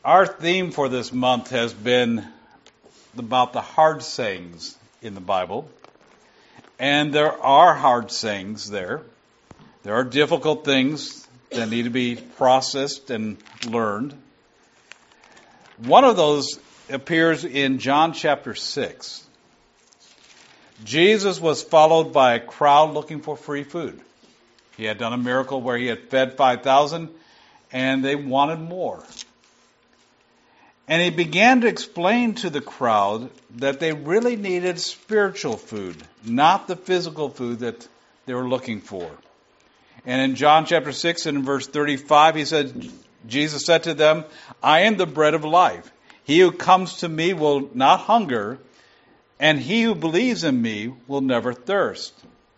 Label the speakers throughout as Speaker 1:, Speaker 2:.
Speaker 1: Our theme for this month has been about the hard sayings in the Bible. And there are hard sayings there. There are difficult things that need to be processed and learned. One of those appears in John chapter 6. Jesus was followed by a crowd looking for free food. He had done a miracle where he had fed 5,000, and they wanted more. And he began to explain to the crowd that they really needed spiritual food, not the physical food that they were looking for. And in John chapter 6 and in verse 35, Jesus said to them, "I am the bread of life. He who comes to me will not hunger, and he who believes in me will never thirst."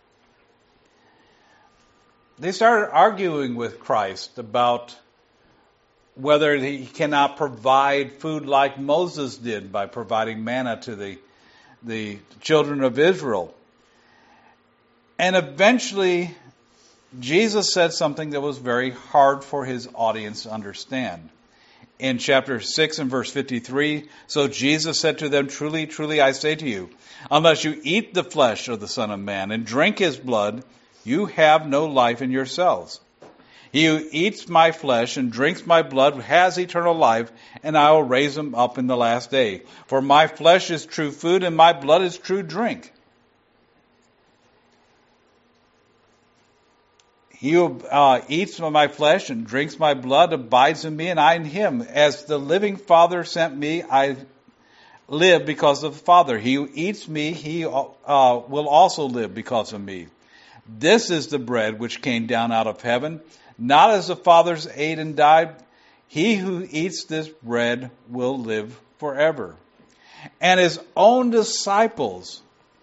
Speaker 1: They started arguing with Christ about whether he cannot provide food like Moses did by providing manna to the children of Israel. And eventually, Jesus said something that was very hard for his audience to understand. In chapter 6 and verse 53, "So Jesus said to them, 'Truly, truly, I say to you, unless you eat the flesh of the Son of Man and drink his blood, you have no life in yourselves. He who eats my flesh and drinks my blood has eternal life, and I will raise him up in the last day. For my flesh is true food, and my blood is true drink. He who eats my flesh and drinks my blood abides in me, and I in him. As the living Father sent me, I live because of the Father. He who eats me, he will also live because of me. This is the bread which came down out of heaven, not as the fathers ate and died. He who eats this bread will live forever." And his own disciples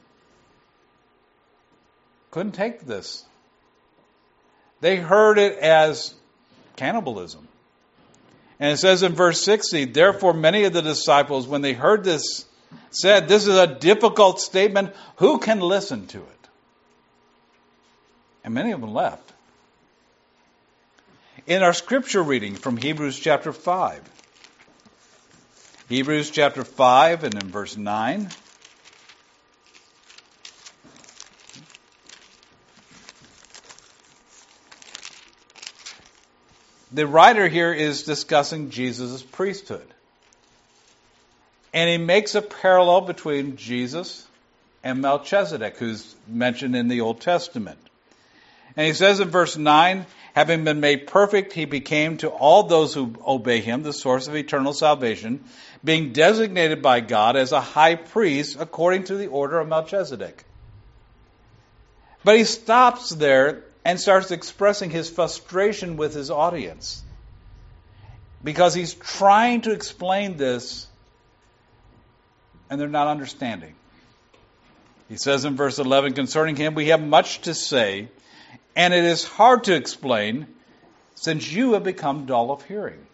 Speaker 1: couldn't take this. They heard it as cannibalism. And it says in verse 60, "Therefore many of the disciples, when they heard this, said, 'This is a difficult statement. Who can listen to it?' And many of them left." In our scripture reading from Hebrews chapter 5. Hebrews chapter 5 and in verse 9. The writer here is discussing Jesus' priesthood. And he makes a parallel between Jesus and Melchizedek, who's mentioned in the Old Testament. And he says in verse 9, "Having been made perfect, he became to all those who obey him the source of eternal salvation, being designated by God as a high priest according to the order of Melchizedek." But he stops there and starts expressing his frustration with his audience, because he's trying to explain this and they're not understanding. He says in verse 11, "Concerning him we have much to say, and it is hard to explain, since you have become dull of hearing."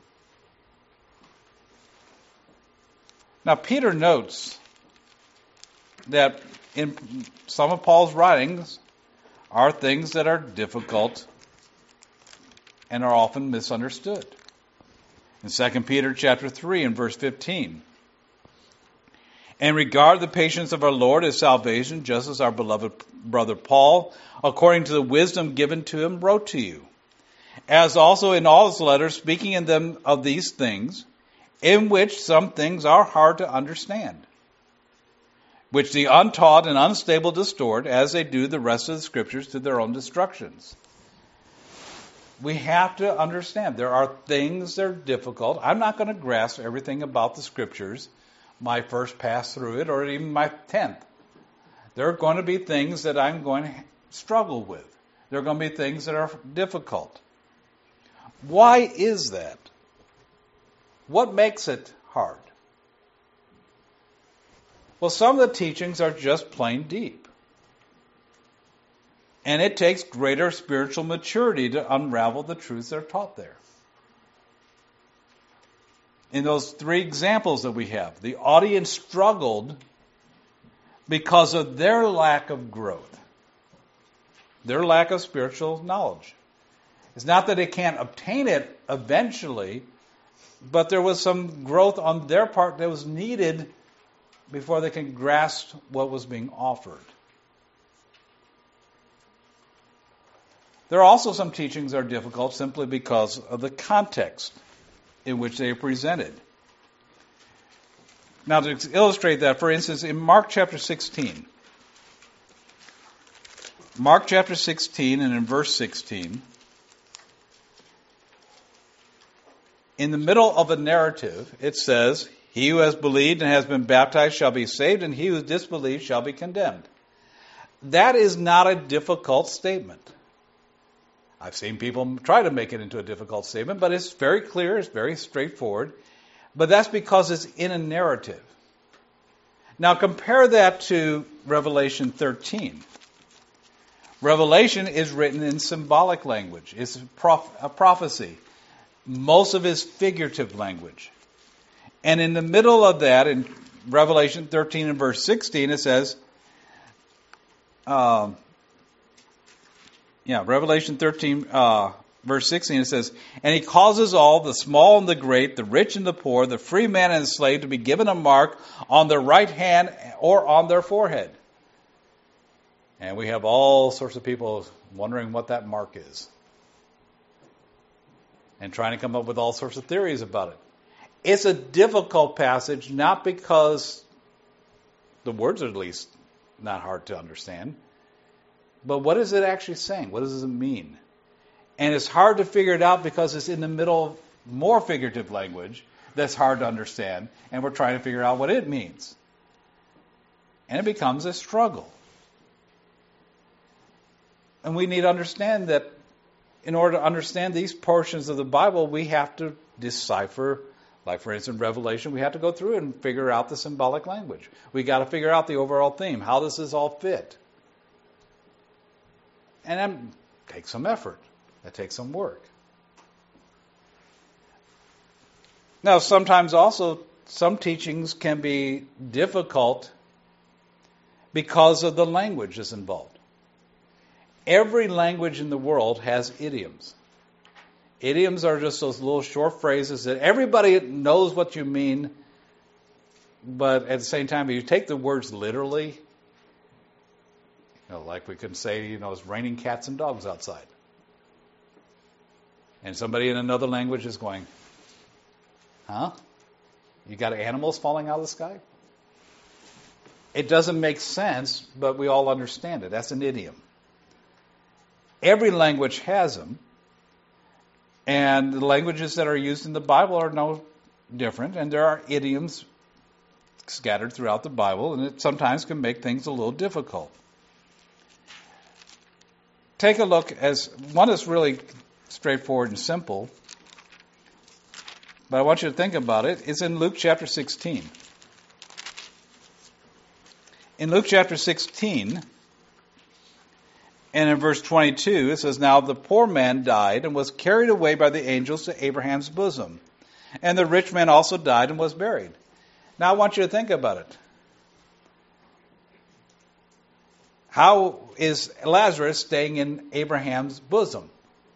Speaker 1: Now, Peter notes that in some of Paul's writings are things that are difficult and are often misunderstood. In 2 Peter chapter 3 and verse 15, "And regard the patience of our Lord as salvation, just as our beloved brother Paul, according to the wisdom given to him, wrote to you, as also in all his letters, speaking in them of these things, in which some things are hard to understand, which the untaught and unstable distort, as they do the rest of the Scriptures, to their own destructions." We have to understand there are things that are difficult. I'm not going to grasp everything about the Scriptures my first pass through it, or even my 10th. There are going to be things that I'm going to struggle with. There are going to be things that are difficult. Why is that? What makes it hard? Well, some of the teachings are just plain deep. And it takes greater spiritual maturity to unravel the truths that are taught there. In those three examples that we have, the audience struggled because of their lack of growth, their lack of spiritual knowledge. It's not that they can't obtain it eventually, but there was some growth on their part that was needed before they can grasp what was being offered. There are also some teachings that are difficult simply because of the context in which they are presented. Now, to illustrate that, for instance, in Mark chapter 16, and in verse 16, in the middle of a narrative, it says, "He who has believed and has been baptized shall be saved, and he who disbelieves shall be condemned." That is not a difficult statement. I've seen people try to make it into a difficult statement, but it's very clear, it's very straightforward. But that's because it's in a narrative. Now compare that to Revelation 13. Revelation is written in symbolic language. It's a prophecy. Most of it is figurative language. And in the middle of that, in Revelation 13 and verse 16, it says, Revelation 13, verse 16, it says, "And he causes all, the small and the great, the rich and the poor, the free man and the slave, to be given a mark on their right hand or on their forehead." And we have all sorts of people wondering what that mark is, and trying to come up with all sorts of theories about it. It's a difficult passage, not because the words are at least not hard to understand, but what is it actually saying? What does it mean? And it's hard to figure it out because it's in the middle of more figurative language that's hard to understand, and we're trying to figure out what it means. And it becomes a struggle. And we need to understand that in order to understand these portions of the Bible, we have to decipher, like for instance Revelation, we have to go through and figure out the symbolic language. We got to figure out the overall theme. How does this all fit? And that takes some effort. That takes some work. Now, sometimes also, some teachings can be difficult because of the language that's involved. Every language in the world has idioms. Idioms are just those little short phrases that everybody knows what you mean, but at the same time, if you take the words literally, like we could say, it's raining cats and dogs outside. And somebody in another language is going, huh? You got animals falling out of the sky? It doesn't make sense, but we all understand it. That's an idiom. Every language has them. And the languages that are used in the Bible are no different. And there are idioms scattered throughout the Bible, and it sometimes can make things a little difficult. Take a look as one is really straightforward and simple, but I want you to think about it. It's in Luke chapter 16. In Luke chapter 16, and in verse 22, it says, "Now the poor man died and was carried away by the angels to Abraham's bosom. And the rich man also died and was buried." Now I want you to think about it. How is Lazarus staying in Abraham's bosom?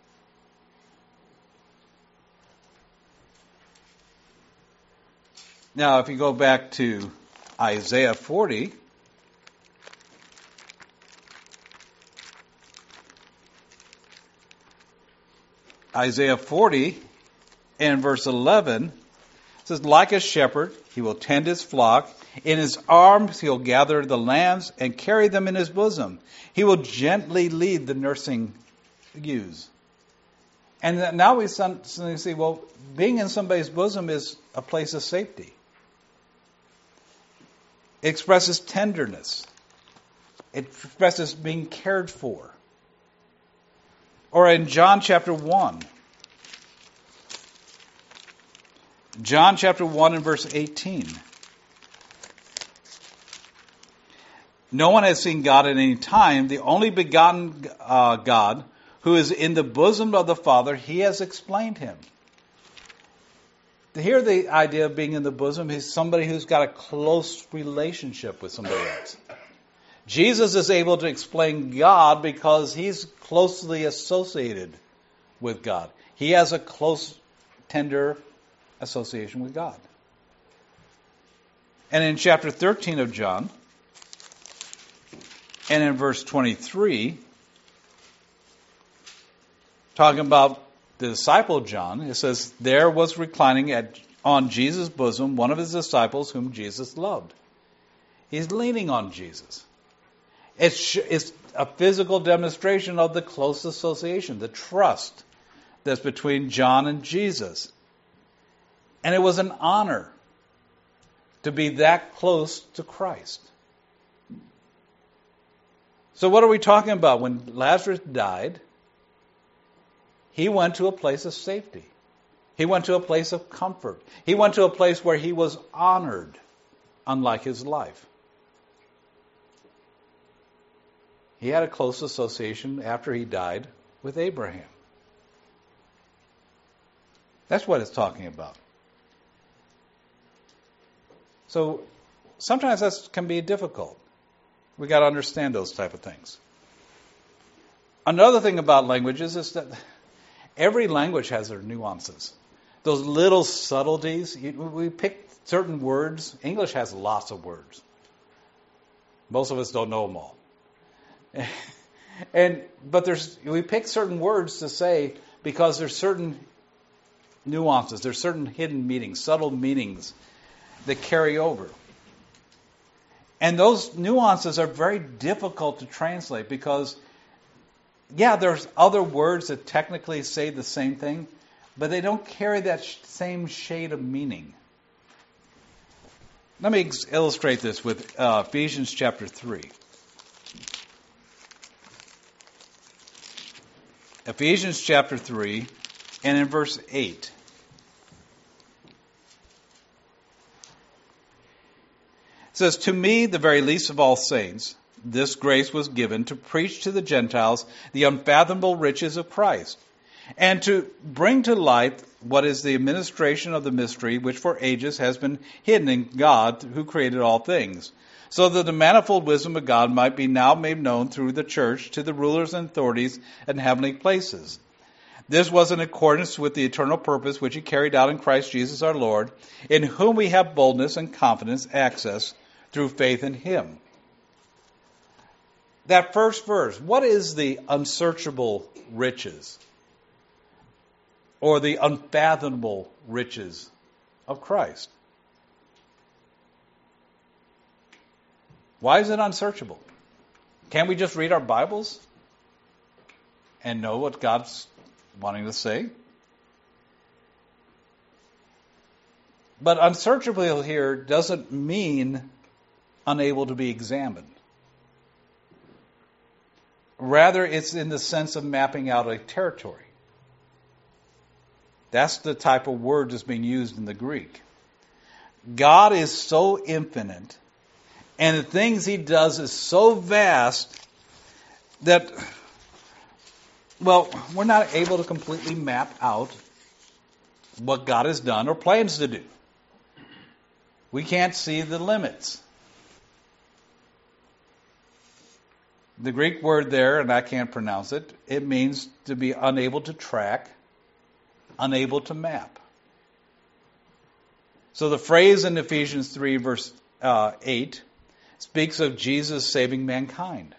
Speaker 1: Now, if you go back to Isaiah 40, Isaiah 40 and verse 11 says, "Like a shepherd, he will tend his flock. In his arms he'll gather the lambs and carry them in his bosom. He will gently lead the nursing ewes." And now we suddenly see, well, being in somebody's bosom is a place of safety. It expresses tenderness. It expresses being cared for. Or in John chapter 1. John chapter 1 and verse 18. "No one has seen God at any time. The only begotten God, who is in the bosom of the Father, he has explained him." Here the idea of being in the bosom is somebody who's got a close relationship with somebody else. Jesus is able to explain God because he's closely associated with God. He has a close, tender association with God. And in chapter 13 of John, and in verse 23, talking about the disciple John, it says, there was reclining on Jesus' bosom one of his disciples whom Jesus loved. He's leaning on Jesus. It's a physical demonstration of the close association, the trust that's between John and Jesus. And it was an honor to be that close to Christ. So what are we talking about? When Lazarus died, he went to a place of safety. He went to a place of comfort. He went to a place where he was honored, unlike his life. He had a close association after he died with Abraham. That's what it's talking about. So sometimes that can be difficult. We got to understand those type of things. Another thing about languages is that every language has their nuances. Those little subtleties. We pick certain words. English has lots of words. Most of us don't know them all. But we pick certain words to say because there's certain nuances, there's certain hidden meanings, subtle meanings that carry over. And those nuances are very difficult to translate because, there's other words that technically say the same thing, but they don't carry that same shade of meaning. Let me illustrate this with Ephesians chapter 3. Ephesians chapter 3, and in verse 8. It says, to me, the very least of all saints, this grace was given to preach to the Gentiles the unfathomable riches of Christ, and to bring to light what is the administration of the mystery which for ages has been hidden in God who created all things, so that the manifold wisdom of God might be now made known through the church to the rulers and authorities in heavenly places. This was in accordance with the eternal purpose which he carried out in Christ Jesus our Lord, in whom we have boldness and confidence access through faith in him. That first verse, what is the unsearchable riches or the unfathomable riches of Christ? Why is it unsearchable? Can't we just read our Bibles and know what God's wanting to say? But unsearchable here doesn't mean unable to be examined. Rather, it's in the sense of mapping out a territory. That's the type of word that's being used in the Greek. God is so infinite, and the things he does is so vast that, we're not able to completely map out what God has done or plans to do. We can't see the limits. The Greek word there, and I can't pronounce it, it means to be unable to track, unable to map. So the phrase in Ephesians 3 verse 8 speaks of Jesus saving mankind.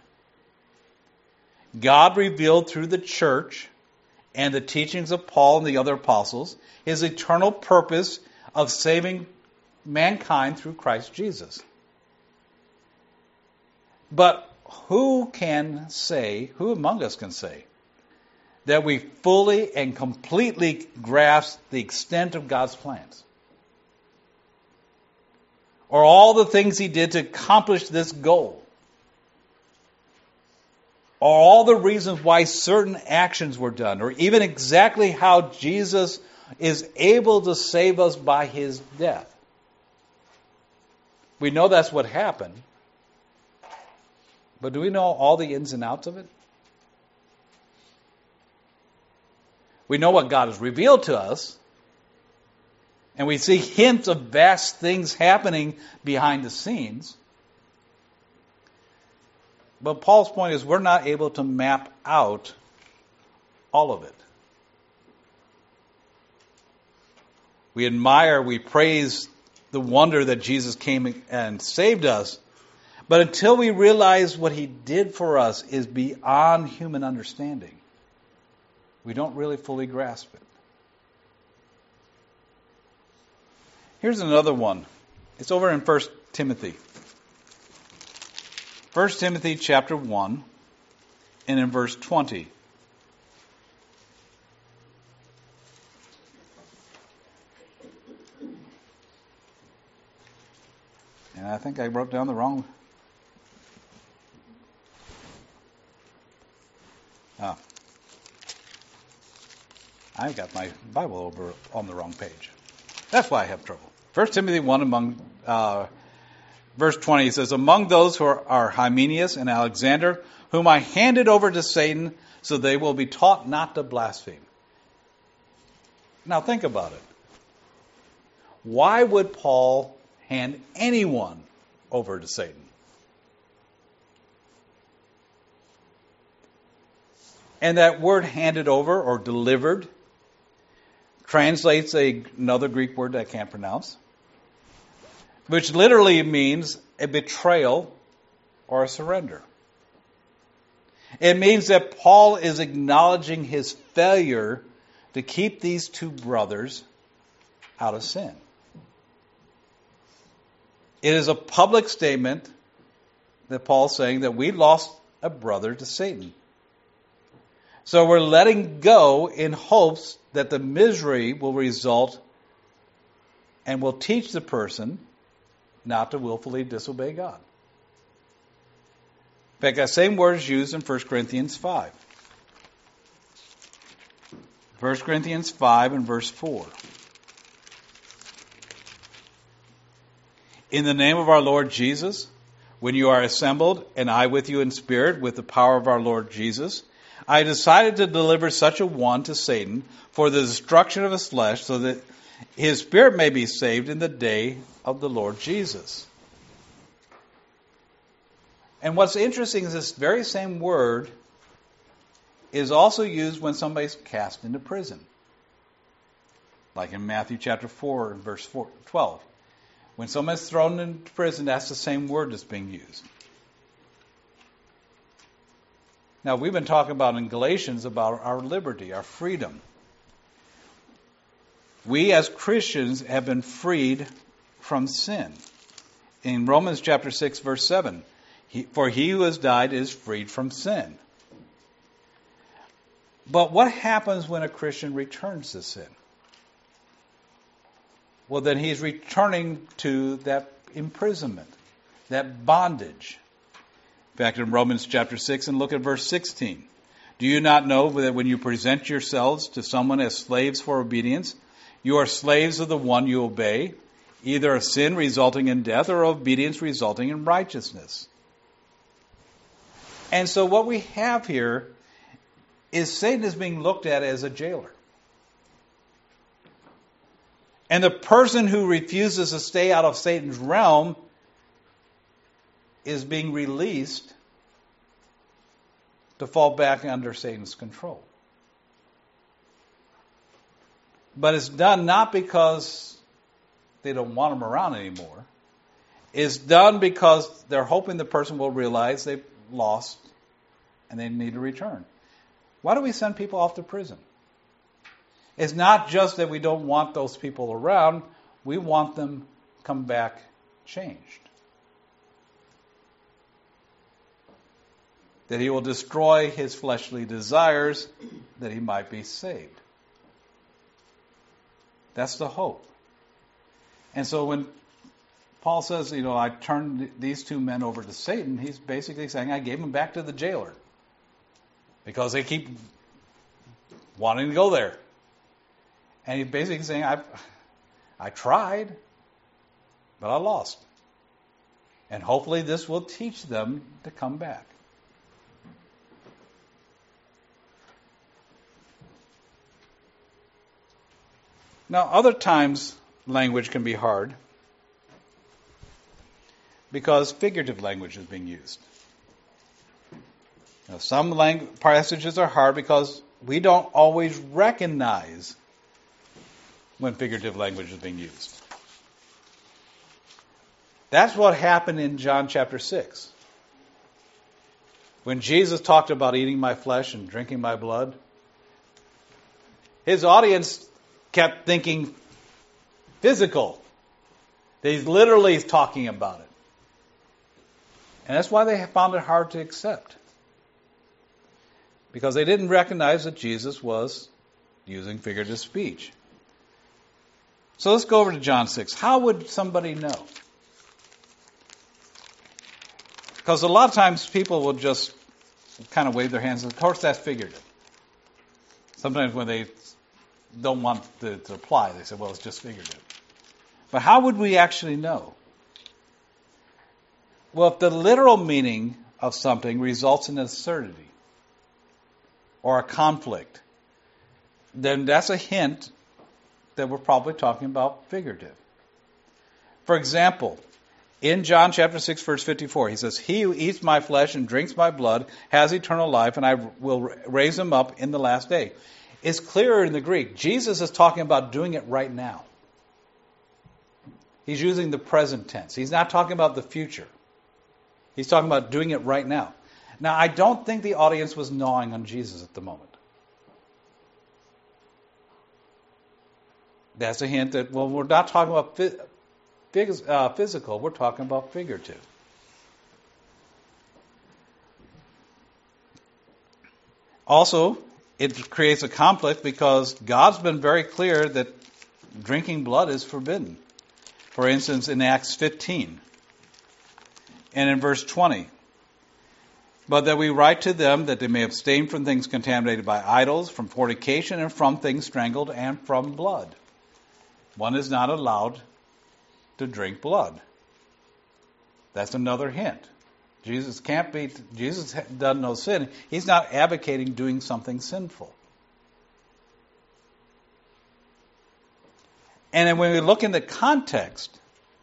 Speaker 1: God revealed through the church and the teachings of Paul and the other apostles his eternal purpose of saving mankind through Christ Jesus. But who among us can say that we fully and completely grasp the extent of God's plans? Or all the things he did to accomplish this goal? Or all the reasons why certain actions were done? Or even exactly how Jesus is able to save us by his death? We know that's what happened. But do we know all the ins and outs of it? We know what God has revealed to us. And we see hints of vast things happening behind the scenes. But Paul's point is we're not able to map out all of it. We admire, we praise the wonder that Jesus came and saved us. But until we realize what he did for us is beyond human understanding, we don't really fully grasp it. Here's another one. It's over in 1 Timothy. 1 Timothy chapter 1 and in verse 20. And I think I wrote down the wrong. I've got my Bible over on the wrong page. That's why I have trouble. 1 Timothy 1 verse 20 says, among those who are Hymenaeus and Alexander, whom I handed over to Satan, so they will be taught not to blaspheme. Now think about it. Why would Paul hand anyone over to Satan? And that word handed over or delivered translates another Greek word that I can't pronounce, which literally means a betrayal or a surrender. It means that Paul is acknowledging his failure to keep these two brothers out of sin. It is a public statement that Paul's saying that we lost a brother to Satan. So we're letting go in hopes that the misery will result and will teach the person not to willfully disobey God. In fact, that same word is used in 1 Corinthians 5. 1 Corinthians 5 and verse 4. In the name of our Lord Jesus, when you are assembled, and I with you in spirit, with the power of our Lord Jesus, I decided to deliver such a one to Satan for the destruction of his flesh, so that his spirit may be saved in the day of the Lord Jesus. And what's interesting is this very same word is also used when somebody's cast into prison. Like in Matthew chapter 4 and verse 12. When someone's thrown into prison, that's the same word that's being used. Now, we've been talking about in Galatians about our liberty, our freedom. We as Christians have been freed from sin. In Romans chapter 6, verse 7, for he who has died is freed from sin. But what happens when a Christian returns to sin? Well, then he's returning to that imprisonment, that bondage. In fact, in Romans chapter 6, and look at verse 16. Do you not know that when you present yourselves to someone as slaves for obedience, you are slaves of the one you obey, either of sin resulting in death or obedience resulting in righteousness? And so what we have here is Satan is being looked at as a jailer. And the person who refuses to stay out of Satan's realm is being released to fall back under Satan's control. But it's done not because they don't want him around anymore. It's done because they're hoping the person will realize they've lost and they need to return. Why do we send people off to prison? It's not just that we don't want those people around. We want them come back changed. That he will destroy his fleshly desires, that he might be saved. That's the hope. And so when Paul says, I turned these two men over to Satan, he's basically saying, I gave them back to the jailer. Because they keep wanting to go there. And he's basically saying, I tried, but I lost. And hopefully this will teach them to come back. Now, other times language can be hard because figurative language is being used. Now, some passages are hard because we don't always recognize when figurative language is being used. That's what happened in John chapter 6. When Jesus talked about eating my flesh and drinking my blood, his audience kept thinking physical. He's literally talking about it. And that's why they found it hard to accept. Because they didn't recognize that Jesus was using figurative speech. So let's go over to John 6. How would somebody know? Because a lot of times people will just kind of wave their hands. Of course, that's figurative. Sometimes when they don't want to apply, they say, well, it's just figurative. But how would we actually know? Well, if the literal meaning of something results in absurdity or a conflict, then that's a hint that we're probably talking about figurative. For example, in John chapter 6, verse 54, he says, he who eats my flesh and drinks my blood has eternal life, and I will raise him up in the last day. It's clearer in the Greek. Jesus is talking about doing it right now. He's using the present tense. He's not talking about the future. He's talking about doing it right now. Now, I don't think the audience was gnawing on Jesus at the moment. That's a hint that, well, we're not talking about physical, we're talking about figurative. Also, it creates a conflict because God's been very clear that drinking blood is forbidden. For instance, in Acts 15 and in verse 20. But that we write to them that they may abstain from things contaminated by idols, from fornication, and from things strangled, and from blood. One is not allowed to drink blood. That's another hint. Jesus done no sin. He's not advocating doing something sinful. And then when we look in the context,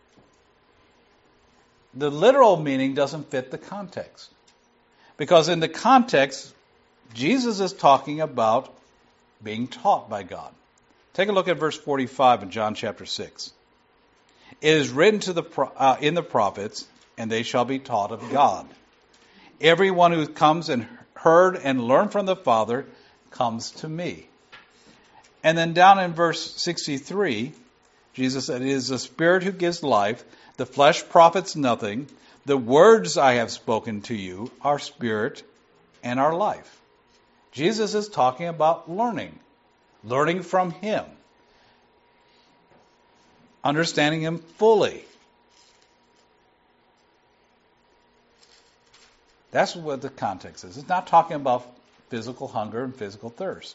Speaker 1: the literal meaning doesn't fit the context. Because in the context, Jesus is talking about being taught by God. Take a look at verse 45 in John chapter 6. It is written in the prophets, and they shall be taught of God. Everyone who comes and heard and learned from the Father comes to me. And then down in verse 63, Jesus said, it is the Spirit who gives life. The flesh profits nothing. The words I have spoken to you are spirit and are life. Jesus is talking about learning from Him, understanding Him fully. That's what the context is. It's not talking about physical hunger and physical thirst.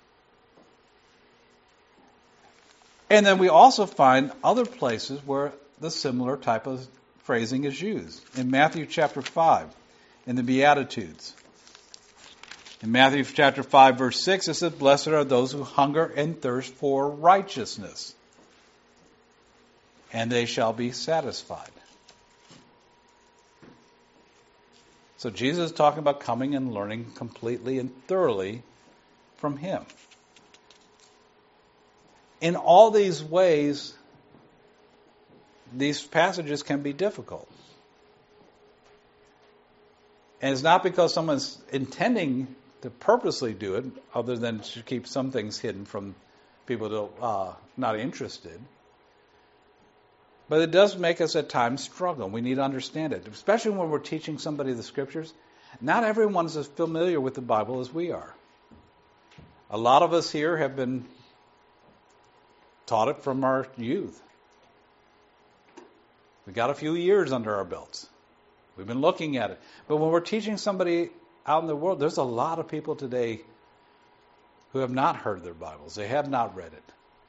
Speaker 1: And then we also find other places where the similar type of phrasing is used. In Matthew chapter 5, in the Beatitudes. In Matthew chapter 5, verse 6, it says, blessed are those who hunger and thirst for righteousness, and they shall be satisfied. So Jesus is talking about coming and learning completely and thoroughly from Him. In all these ways, these passages can be difficult. And it's not because someone's intending to purposely do it, other than to keep some things hidden from people who are not interested. But it does make us at times struggle. We need to understand it. Especially when we're teaching somebody the Scriptures. Not everyone's as familiar with the Bible as we are. A lot of us here have been taught it from our youth. We got a few years under our belts. We've been looking at it. But when we're teaching somebody out in the world, there's a lot of people today who have not heard their Bibles. They have not read it.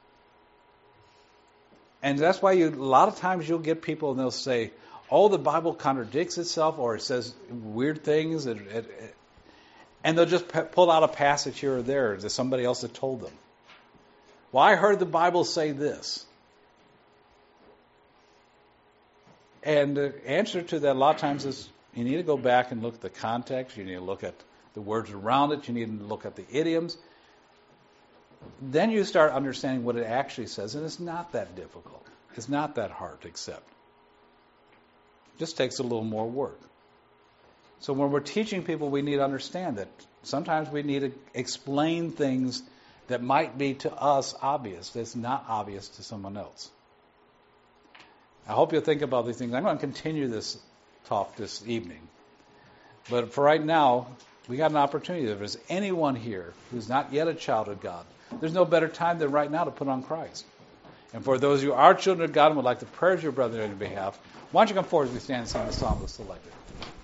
Speaker 1: And that's why a lot of times you'll get people and they'll say, oh, the Bible contradicts itself, or it says weird things. And they'll just pull out a passage here or there that somebody else had told them. Well, I heard the Bible say this. And the answer to that a lot of times is you need to go back and look at the context. You need to look at the words around it. You need to look at the idioms. then you start understanding what it actually says, and it's not that difficult. It's not that hard to accept. It just takes a little more work. So when we're teaching people, we need to understand that sometimes we need to explain things that might be to us obvious, that's not obvious to someone else. I hope you'll think about these things. I'm going to continue this talk this evening. But for right now, we got an opportunity. If there's anyone here who's not yet a child of God, there's no better time than right now to put on Christ. And for those who are children of God and would like to pray with your brother on your behalf, why don't you come forward as we stand and sing the song that's selected.